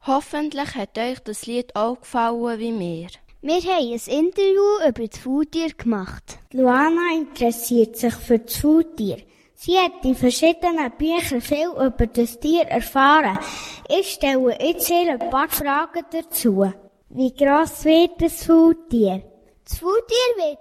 Hoffentlich hat euch das Lied auch gefallen wie mir. Wir haben ein Interview über das Faultier gemacht. Luana interessiert sich für das Faultier. Sie hat in verschiedenen Büchern viel über das Tier erfahren. Ich stelle jetzt ihr ein paar Fragen dazu. Wie gross wird das Faultier? Das Faultier wird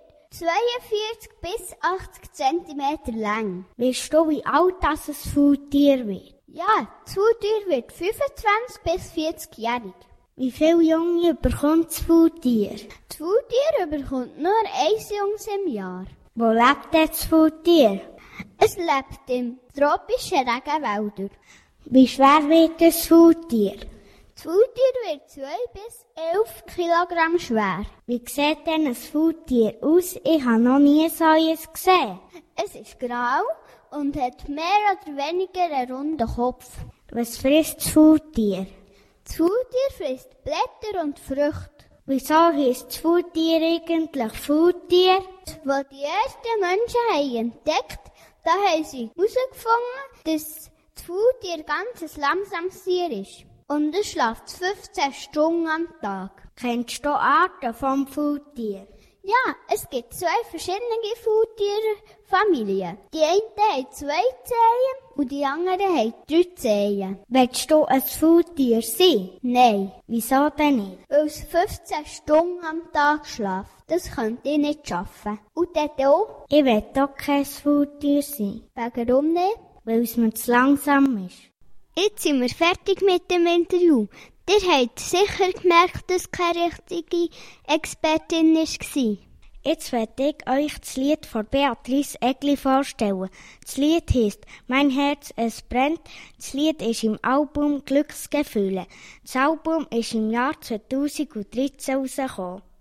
42 bis 80 cm lang. Weißt du, wie alt das ein Faultier wird? Ja, das Faultier wird 25 bis 40-jährig. Wie viele Junge bekommt das Faultier? Das Faultier bekommt nur 1 Jungs im Jahr. Wo lebt das Faultier? Es lebt in tropischen Regenwäldern. Wie schwer wird das Faultier? Das Faultier wird 2 bis 11 Kilogramm schwer. Wie sieht denn ein Faultier aus? Ich habe noch nie so eins gesehen. Es ist grau und hat mehr oder weniger einen runden Kopf. Was frisst das Faultier? Das Faultier frisst Blätter und Früchte. Wieso heisst das Faultier eigentlich Faultier? Als die ersten Menschen haben entdeckt, da haben sie herausgefunden, dass das Faultier ganz ein langsames Tier ist. Und es schläft 15 Stunden am Tag. Kennst du Arten vom Faultier? Ja, es gibt 2 verschiedene Faultierfamilien. Die einen haben 2 Zehen und die anderen haben 3 Zehen. Willst du ein Faultier sein? Nein. Wieso denn nicht? Weil es 15 Stunden am Tag schläft. Das könnte ich nicht schaffen. Und dort auch? Ich will doch kein Faultier sein. Warum nicht? Weil es mir zu langsam ist. Jetzt sind wir fertig mit dem Interview. Ihr habt sicher gemerkt, dass keine richtige Expertin war. Jetzt werde ich euch das Lied von Beatrice Egli vorstellen. Das Lied heisst «Mein Herz, es brennt». Das Lied ist im Album «Glücksgefühle». Das Album ist im Jahr 2013 rausgekommen.